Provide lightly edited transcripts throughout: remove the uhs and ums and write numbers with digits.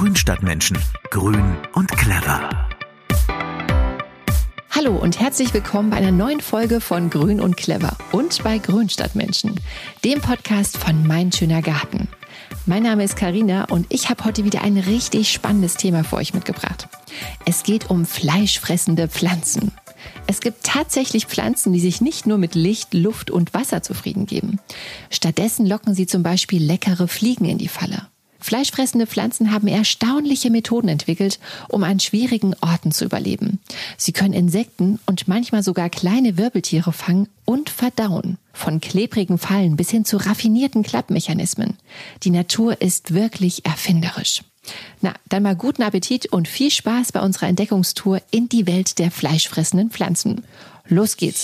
Grünstadtmenschen. Grün und clever. Hallo und herzlich willkommen bei einer neuen Folge von Grün und clever und bei Grünstadtmenschen, dem Podcast von Mein schöner Garten. Mein Name ist Carina und ich habe heute wieder ein richtig spannendes Thema für euch mitgebracht. Es geht um fleischfressende Pflanzen. Es gibt tatsächlich Pflanzen, die sich nicht nur mit Licht, Luft und Wasser zufrieden geben. Stattdessen locken sie zum Beispiel leckere Fliegen in die Falle. Fleischfressende Pflanzen haben erstaunliche Methoden entwickelt, um an schwierigen Orten zu überleben. Sie können Insekten und manchmal sogar kleine Wirbeltiere fangen und verdauen. Von klebrigen Fallen bis hin zu raffinierten Klappmechanismen. Die Natur ist wirklich erfinderisch. Na, dann mal guten Appetit und viel Spaß bei unserer Entdeckungstour in die Welt der fleischfressenden Pflanzen. Los geht's!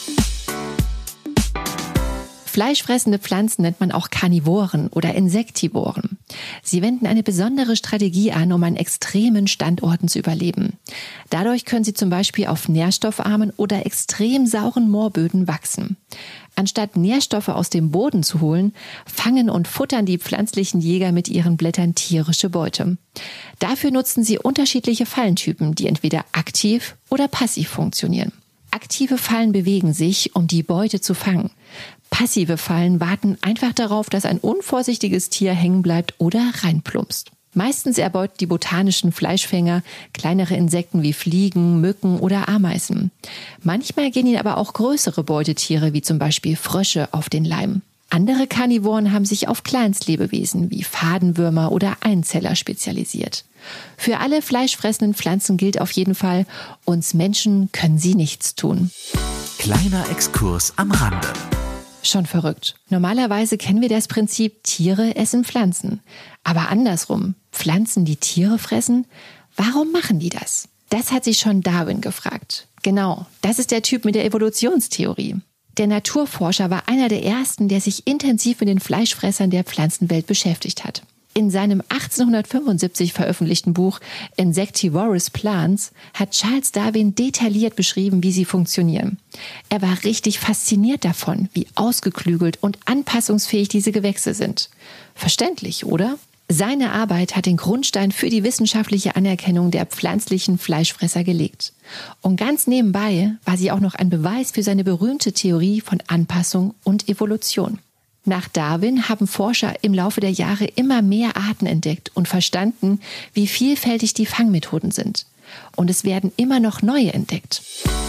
Fleischfressende Pflanzen nennt man auch Karnivoren oder Insektivoren. Sie wenden eine besondere Strategie an, um an extremen Standorten zu überleben. Dadurch können sie zum Beispiel auf nährstoffarmen oder extrem sauren Moorböden wachsen. Anstatt Nährstoffe aus dem Boden zu holen, fangen und futtern die pflanzlichen Jäger mit ihren Blättern tierische Beute. Dafür nutzen sie unterschiedliche Fallentypen, die entweder aktiv oder passiv funktionieren. Aktive Fallen bewegen sich, um die Beute zu fangen. Passive Fallen warten einfach darauf, dass ein unvorsichtiges Tier hängen bleibt oder reinplumpst. Meistens erbeuten die botanischen Fleischfänger kleinere Insekten wie Fliegen, Mücken oder Ameisen. Manchmal gehen ihnen aber auch größere Beutetiere wie zum Beispiel Frösche auf den Leim. Andere Karnivoren haben sich auf Kleinstlebewesen wie Fadenwürmer oder Einzeller spezialisiert. Für alle fleischfressenden Pflanzen gilt auf jeden Fall, uns Menschen können sie nichts tun. Kleiner Exkurs am Rande. Schon verrückt. Normalerweise kennen wir das Prinzip, Tiere essen Pflanzen. Aber andersrum, Pflanzen, die Tiere fressen? Warum machen die das? Das hat sich schon Darwin gefragt. Genau, das ist der Typ mit der Evolutionstheorie. Der Naturforscher war einer der ersten, der sich intensiv mit den Fleischfressern der Pflanzenwelt beschäftigt hat. In seinem 1875 veröffentlichten Buch Insectivorous Plants hat Charles Darwin detailliert beschrieben, wie sie funktionieren. Er war richtig fasziniert davon, wie ausgeklügelt und anpassungsfähig diese Gewächse sind. Verständlich, oder? Seine Arbeit hat den Grundstein für die wissenschaftliche Anerkennung der pflanzlichen Fleischfresser gelegt. Und ganz nebenbei war sie auch noch ein Beweis für seine berühmte Theorie von Anpassung und Evolution. Nach Darwin haben Forscher im Laufe der Jahre immer mehr Arten entdeckt und verstanden, wie vielfältig die Fangmethoden sind. Und es werden immer noch neue entdeckt.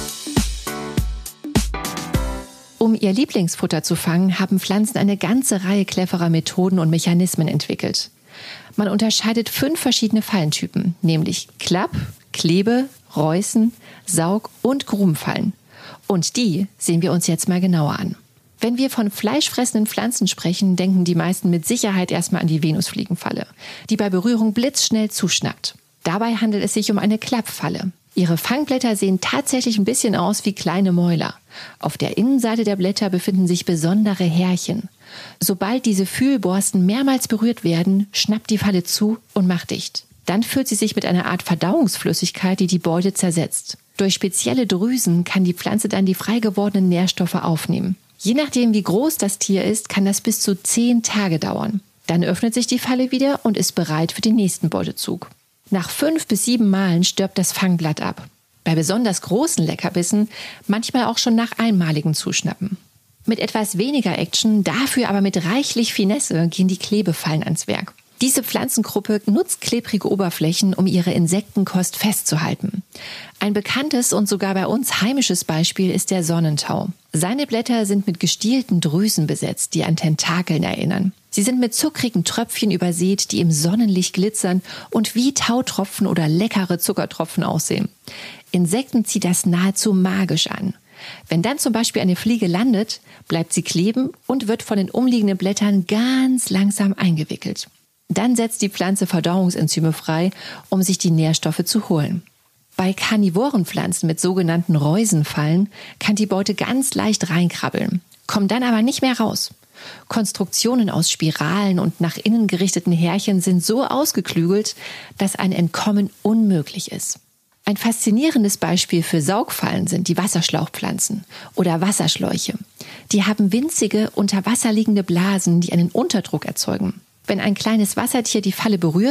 Um ihr Lieblingsfutter zu fangen, haben Pflanzen eine ganze Reihe cleverer Methoden und Mechanismen entwickelt. Man unterscheidet 5 verschiedene Fallentypen, nämlich Klapp-, Klebe-, Reußen-, Saug- und Grubenfallen. Und die sehen wir uns jetzt mal genauer an. Wenn wir von fleischfressenden Pflanzen sprechen, denken die meisten mit Sicherheit erstmal an die Venusfliegenfalle, die bei Berührung blitzschnell zuschnappt. Dabei handelt es sich um eine Klappfalle. Ihre Fangblätter sehen tatsächlich ein bisschen aus wie kleine Mäuler. Auf der Innenseite der Blätter befinden sich besondere Härchen. Sobald diese Fühlborsten mehrmals berührt werden, schnappt die Falle zu und macht dicht. Dann füllt sie sich mit einer Art Verdauungsflüssigkeit, die die Beute zersetzt. Durch spezielle Drüsen kann die Pflanze dann die frei gewordenen Nährstoffe aufnehmen. Je nachdem, wie groß das Tier ist, kann das bis zu 10 Tage dauern. Dann öffnet sich die Falle wieder und ist bereit für den nächsten Beutezug. Nach 5 bis 7 Malen stirbt das Fangblatt ab. Bei besonders großen Leckerbissen manchmal auch schon nach einmaligem Zuschnappen. Mit etwas weniger Action, dafür aber mit reichlich Finesse, gehen die Klebefallen ans Werk. Diese Pflanzengruppe nutzt klebrige Oberflächen, um ihre Insektenkost festzuhalten. Ein bekanntes und sogar bei uns heimisches Beispiel ist der Sonnentau. Seine Blätter sind mit gestielten Drüsen besetzt, die an Tentakeln erinnern. Sie sind mit zuckrigen Tröpfchen übersät, die im Sonnenlicht glitzern und wie Tautropfen oder leckere Zuckertropfen aussehen. Insekten zieht das nahezu magisch an. Wenn dann zum Beispiel eine Fliege landet, bleibt sie kleben und wird von den umliegenden Blättern ganz langsam eingewickelt. Dann setzt die Pflanze Verdauungsenzyme frei, um sich die Nährstoffe zu holen. Bei Karnivorenpflanzen mit sogenannten Reusenfallen kann die Beute ganz leicht reinkrabbeln, kommt dann aber nicht mehr raus. Konstruktionen aus Spiralen und nach innen gerichteten Härchen sind so ausgeklügelt, dass ein Entkommen unmöglich ist. Ein faszinierendes Beispiel für Saugfallen sind die Wasserschlauchpflanzen oder Wasserschläuche. Die haben winzige, unter Wasser liegende Blasen, die einen Unterdruck erzeugen. Wenn ein kleines Wassertier die Falle berührt,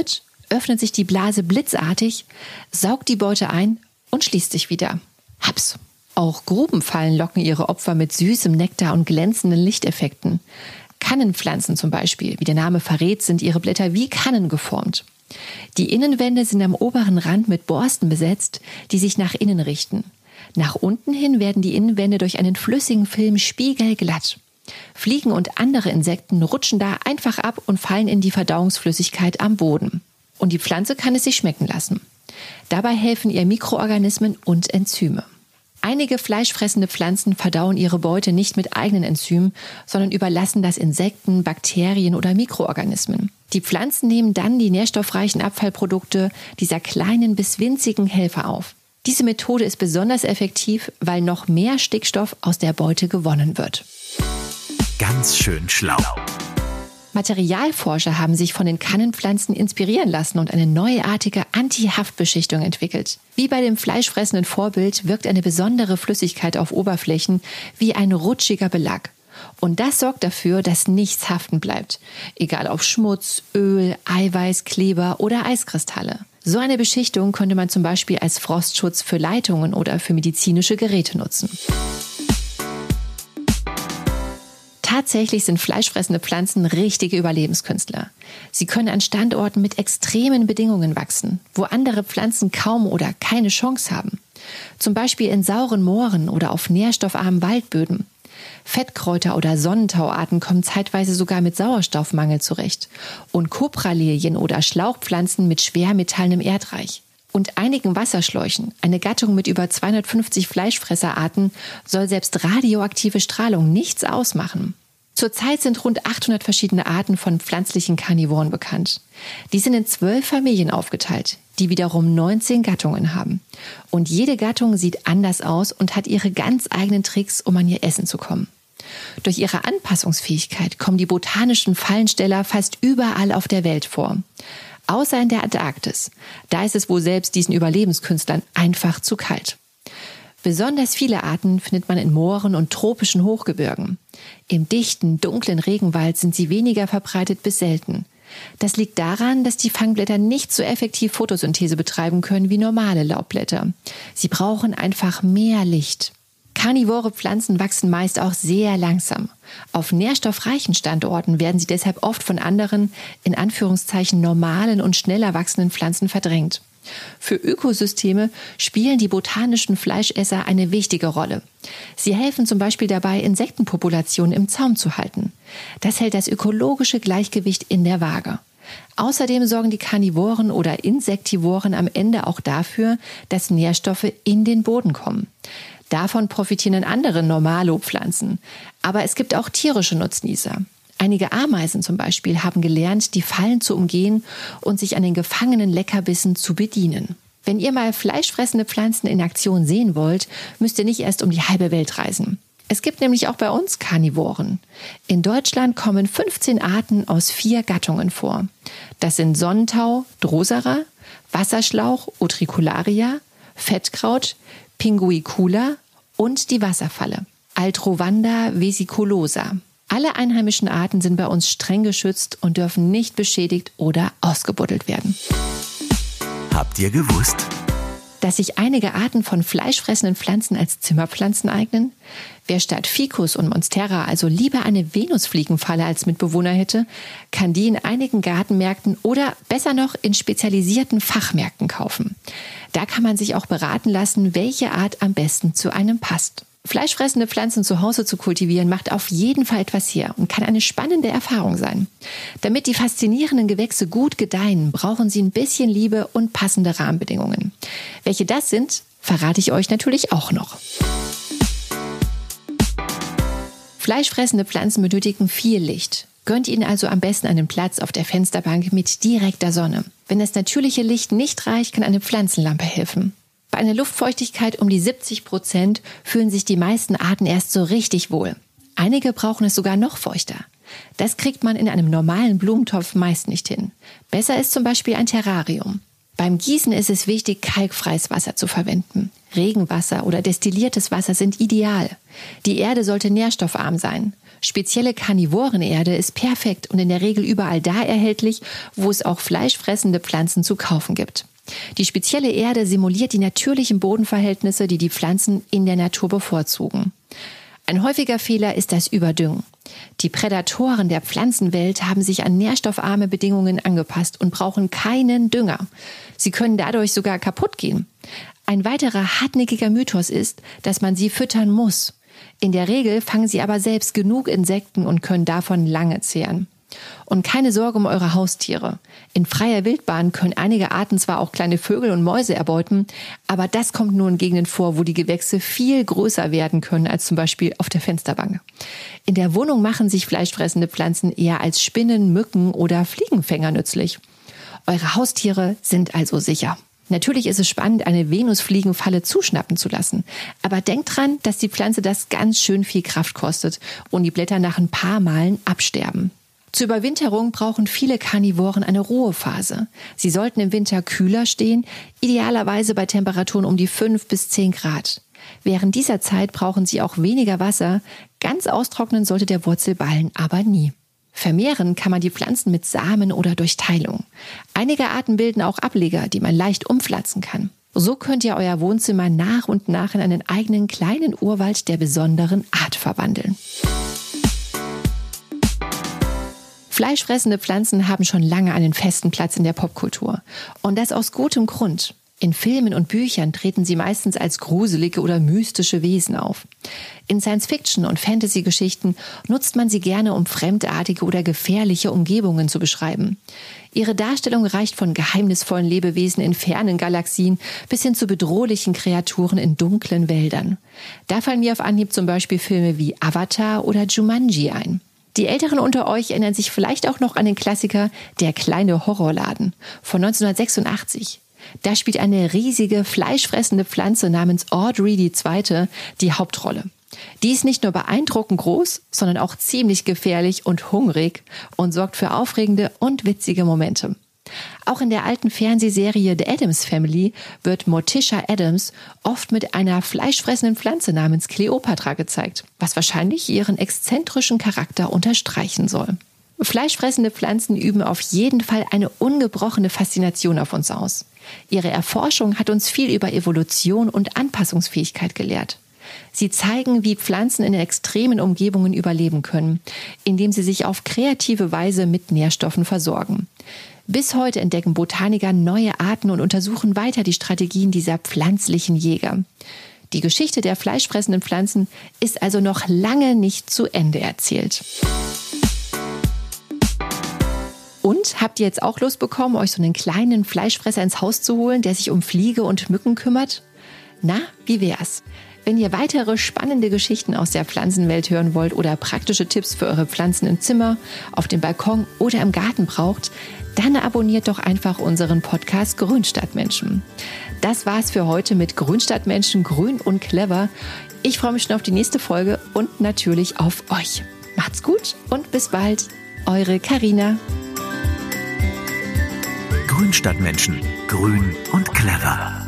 öffnet sich die Blase blitzartig, saugt die Beute ein und schließt sich wieder. Haps! Auch Grubenfallen locken ihre Opfer mit süßem Nektar und glänzenden Lichteffekten. Kannenpflanzen zum Beispiel, wie der Name verrät, sind ihre Blätter wie Kannen geformt. Die Innenwände sind am oberen Rand mit Borsten besetzt, die sich nach innen richten. Nach unten hin werden die Innenwände durch einen flüssigen Film spiegelglatt. Fliegen und andere Insekten rutschen da einfach ab und fallen in die Verdauungsflüssigkeit am Boden. Und die Pflanze kann es sich schmecken lassen. Dabei helfen ihr Mikroorganismen und Enzyme. Einige fleischfressende Pflanzen verdauen ihre Beute nicht mit eigenen Enzymen, sondern überlassen das Insekten, Bakterien oder Mikroorganismen. Die Pflanzen nehmen dann die nährstoffreichen Abfallprodukte dieser kleinen bis winzigen Helfer auf. Diese Methode ist besonders effektiv, weil noch mehr Stickstoff aus der Beute gewonnen wird. Ganz schön schlau. Materialforscher haben sich von den Kannenpflanzen inspirieren lassen und eine neuartige Anti-Haftbeschichtung entwickelt. Wie bei dem fleischfressenden Vorbild wirkt eine besondere Flüssigkeit auf Oberflächen wie ein rutschiger Belag. Und das sorgt dafür, dass nichts haften bleibt. Egal ob Schmutz, Öl, Eiweiß, Kleber oder Eiskristalle. So eine Beschichtung könnte man zum Beispiel als Frostschutz für Leitungen oder für medizinische Geräte nutzen. Tatsächlich sind fleischfressende Pflanzen richtige Überlebenskünstler. Sie können an Standorten mit extremen Bedingungen wachsen, wo andere Pflanzen kaum oder keine Chance haben. Zum Beispiel in sauren Mooren oder auf nährstoffarmen Waldböden. Fettkräuter oder Sonnentauarten kommen zeitweise sogar mit Sauerstoffmangel zurecht. Und Kopralilien oder Schlauchpflanzen mit schwermetallenem Erdreich. Und einigen Wasserschläuchen, eine Gattung mit über 250 Fleischfresserarten, soll selbst radioaktive Strahlung nichts ausmachen. Zurzeit sind rund 800 verschiedene Arten von pflanzlichen Karnivoren bekannt. Die sind in 12 Familien aufgeteilt, die wiederum 19 Gattungen haben. Und jede Gattung sieht anders aus und hat ihre ganz eigenen Tricks, um an ihr Essen zu kommen. Durch ihre Anpassungsfähigkeit kommen die botanischen Fallensteller fast überall auf der Welt vor. Außer in der Antarktis. Da ist es wohl selbst diesen Überlebenskünstlern einfach zu kalt. Besonders viele Arten findet man in Mooren und tropischen Hochgebirgen. Im dichten, dunklen Regenwald sind sie weniger verbreitet bis selten. Das liegt daran, dass die Fangblätter nicht so effektiv Photosynthese betreiben können wie normale Laubblätter. Sie brauchen einfach mehr Licht. Karnivore Pflanzen wachsen meist auch sehr langsam. Auf nährstoffreichen Standorten werden sie deshalb oft von anderen, in Anführungszeichen normalen und schneller wachsenden Pflanzen verdrängt. Für Ökosysteme spielen die botanischen Fleischesser eine wichtige Rolle. Sie helfen zum Beispiel dabei, Insektenpopulationen im Zaum zu halten. Das hält das ökologische Gleichgewicht in der Waage. Außerdem sorgen die Karnivoren oder Insektivoren am Ende auch dafür, dass Nährstoffe in den Boden kommen. Davon profitieren andere Normalo-Pflanzen. Aber es gibt auch tierische Nutznießer. Einige Ameisen zum Beispiel haben gelernt, die Fallen zu umgehen und sich an den gefangenen Leckerbissen zu bedienen. Wenn ihr mal fleischfressende Pflanzen in Aktion sehen wollt, müsst ihr nicht erst um die halbe Welt reisen. Es gibt nämlich auch bei uns Karnivoren. In Deutschland kommen 15 Arten aus 4 Gattungen vor. Das sind Sonnentau, Drosera, Wasserschlauch, Utricularia, Fettkraut, Pinguicula und die Wasserfalle, Altrovanda vesiculosa. Alle einheimischen Arten sind bei uns streng geschützt und dürfen nicht beschädigt oder ausgebuddelt werden. Habt ihr gewusst, dass sich einige Arten von fleischfressenden Pflanzen als Zimmerpflanzen eignen? Wer statt Ficus und Monstera also lieber eine Venusfliegenfalle als Mitbewohner hätte, kann die in einigen Gartenmärkten oder besser noch in spezialisierten Fachmärkten kaufen. Da kann man sich auch beraten lassen, welche Art am besten zu einem passt. Fleischfressende Pflanzen zu Hause zu kultivieren, macht auf jeden Fall etwas her und kann eine spannende Erfahrung sein. Damit die faszinierenden Gewächse gut gedeihen, brauchen sie ein bisschen Liebe und passende Rahmenbedingungen. Welche das sind, verrate ich euch natürlich auch noch. Fleischfressende Pflanzen benötigen viel Licht. Gönnt ihnen also am besten einen Platz auf der Fensterbank mit direkter Sonne. Wenn das natürliche Licht nicht reicht, kann eine Pflanzenlampe helfen. Bei einer Luftfeuchtigkeit um die 70% fühlen sich die meisten Arten erst so richtig wohl. Einige brauchen es sogar noch feuchter. Das kriegt man in einem normalen Blumentopf meist nicht hin. Besser ist zum Beispiel ein Terrarium. Beim Gießen ist es wichtig, kalkfreies Wasser zu verwenden. Regenwasser oder destilliertes Wasser sind ideal. Die Erde sollte nährstoffarm sein. Spezielle Karnivorenerde ist perfekt und in der Regel überall da erhältlich, wo es auch fleischfressende Pflanzen zu kaufen gibt. Die spezielle Erde simuliert die natürlichen Bodenverhältnisse, die die Pflanzen in der Natur bevorzugen. Ein häufiger Fehler ist das Überdüngen. Die Prädatoren der Pflanzenwelt haben sich an nährstoffarme Bedingungen angepasst und brauchen keinen Dünger. Sie können dadurch sogar kaputt gehen. Ein weiterer hartnäckiger Mythos ist, dass man sie füttern muss. In der Regel fangen sie aber selbst genug Insekten und können davon lange zehren. Und keine Sorge um eure Haustiere. In freier Wildbahn können einige Arten zwar auch kleine Vögel und Mäuse erbeuten, aber das kommt nur in Gegenden vor, wo die Gewächse viel größer werden können als zum Beispiel auf der Fensterbank. In der Wohnung machen sich fleischfressende Pflanzen eher als Spinnen, Mücken oder Fliegenfänger nützlich. Eure Haustiere sind also sicher. Natürlich ist es spannend, eine Venusfliegenfalle zuschnappen zu lassen. Aber denkt dran, dass die Pflanze das ganz schön viel Kraft kostet und die Blätter nach ein paar Malen absterben. Zur Überwinterung brauchen viele Karnivoren eine Ruhephase. Sie sollten im Winter kühler stehen, idealerweise bei Temperaturen um die 5 bis 10 Grad. Während dieser Zeit brauchen sie auch weniger Wasser. Ganz austrocknen sollte der Wurzelballen aber nie. Vermehren kann man die Pflanzen mit Samen oder durch Teilung. Einige Arten bilden auch Ableger, die man leicht umpflanzen kann. So könnt ihr euer Wohnzimmer nach und nach in einen eigenen kleinen Urwald der besonderen Art verwandeln. Fleischfressende Pflanzen haben schon lange einen festen Platz in der Popkultur. Und das aus gutem Grund. In Filmen und Büchern treten sie meistens als gruselige oder mystische Wesen auf. In Science-Fiction- und Fantasy-Geschichten nutzt man sie gerne, um fremdartige oder gefährliche Umgebungen zu beschreiben. Ihre Darstellung reicht von geheimnisvollen Lebewesen in fernen Galaxien bis hin zu bedrohlichen Kreaturen in dunklen Wäldern. Da fallen mir auf Anhieb zum Beispiel Filme wie Avatar oder Jumanji ein. Die Älteren unter euch erinnern sich vielleicht auch noch an den Klassiker Der kleine Horrorladen von 1986. Da spielt eine riesige, fleischfressende Pflanze namens Audrey II. Die Hauptrolle. Die ist nicht nur beeindruckend groß, sondern auch ziemlich gefährlich und hungrig und sorgt für aufregende und witzige Momente. Auch in der alten Fernsehserie The Addams Family wird Morticia Addams oft mit einer fleischfressenden Pflanze namens Cleopatra gezeigt, was wahrscheinlich ihren exzentrischen Charakter unterstreichen soll. Fleischfressende Pflanzen üben auf jeden Fall eine ungebrochene Faszination auf uns aus. Ihre Erforschung hat uns viel über Evolution und Anpassungsfähigkeit gelehrt. Sie zeigen, wie Pflanzen in extremen Umgebungen überleben können, indem sie sich auf kreative Weise mit Nährstoffen versorgen. Bis heute entdecken Botaniker neue Arten und untersuchen weiter die Strategien dieser pflanzlichen Jäger. Die Geschichte der fleischfressenden Pflanzen ist also noch lange nicht zu Ende erzählt. Und habt ihr jetzt auch Lust bekommen, euch so einen kleinen Fleischfresser ins Haus zu holen, der sich um Fliege und Mücken kümmert? Na, wie wär's? Wenn ihr weitere spannende Geschichten aus der Pflanzenwelt hören wollt oder praktische Tipps für eure Pflanzen im Zimmer, auf dem Balkon oder im Garten braucht, dann abonniert doch einfach unseren Podcast Grünstadtmenschen. Das war's für heute mit Grünstadtmenschen, grün und clever. Ich freue mich schon auf die nächste Folge und natürlich auf euch. Macht's gut und bis bald. Eure Carina. Grünstadtmenschen, grün und clever.